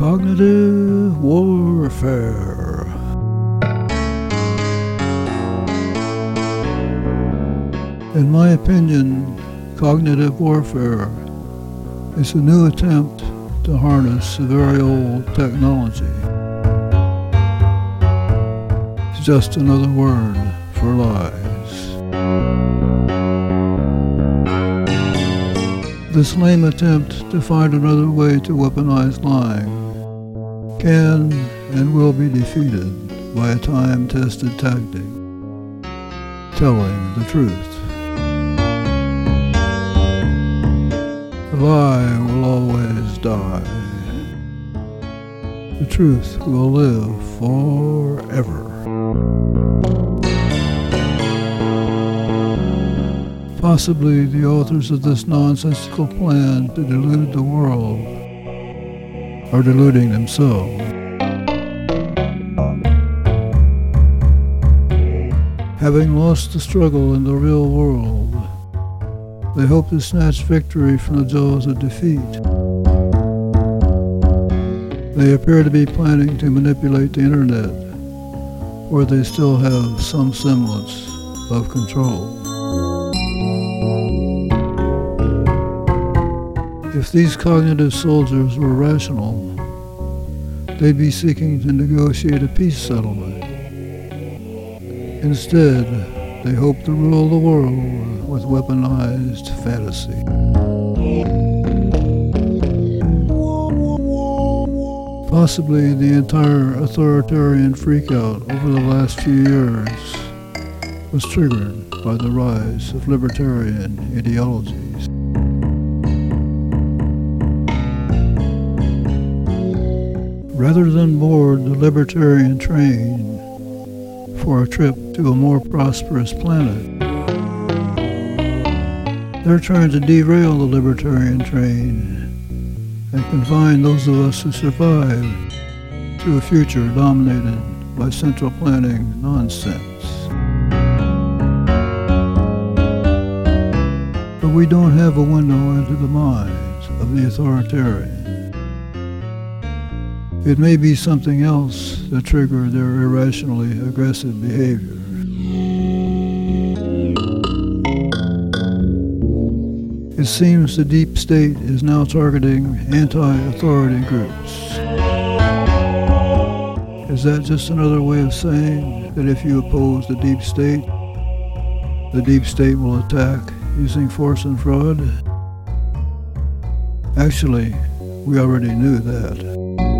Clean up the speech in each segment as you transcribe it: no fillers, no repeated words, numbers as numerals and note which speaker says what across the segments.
Speaker 1: Cognitive warfare. In my opinion, cognitive warfare is a new attempt to harness a very old technology. It's just another word for lies. This lame attempt to find another way to weaponize lying can and will be defeated by a time-tested tactic: telling the truth. The lie will always die. The truth will live forever. Possibly the authors of this nonsensical plan to delude the world are deluding themselves. Having lost the struggle in the real world, they hope to snatch victory from the jaws of defeat. They appear to be planning to manipulate the internet, where they still have some semblance of control. If these cognitive soldiers were rational, they'd be seeking to negotiate a peace settlement. Instead, they hope to rule the world with weaponized fantasy. Possibly the entire authoritarian freakout over the last few years was triggered by the rise of libertarian ideologies. Rather than board the libertarian train for a trip to a more prosperous planet, they're trying to derail the libertarian train and confine those of us who survive to a future dominated by central planning nonsense. But we don't have a window into the minds of the authoritarian. It may be something else that triggered their irrationally aggressive behavior. It seems the deep state is now targeting anti-authority groups. Is that just another way of saying that if you oppose the deep state will attack using force and fraud? Actually, we already knew that.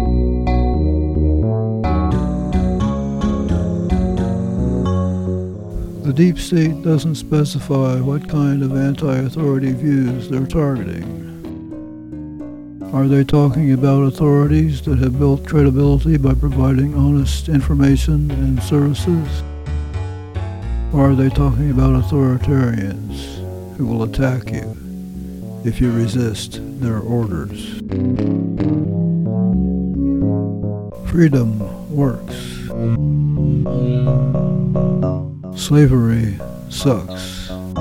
Speaker 1: The deep state doesn't specify what kind of anti-authority views they're targeting. Are they talking about authorities that have built credibility by providing honest information and services? Or are they talking about authoritarians who will attack you if you resist their orders? Freedom works. Slavery sucks.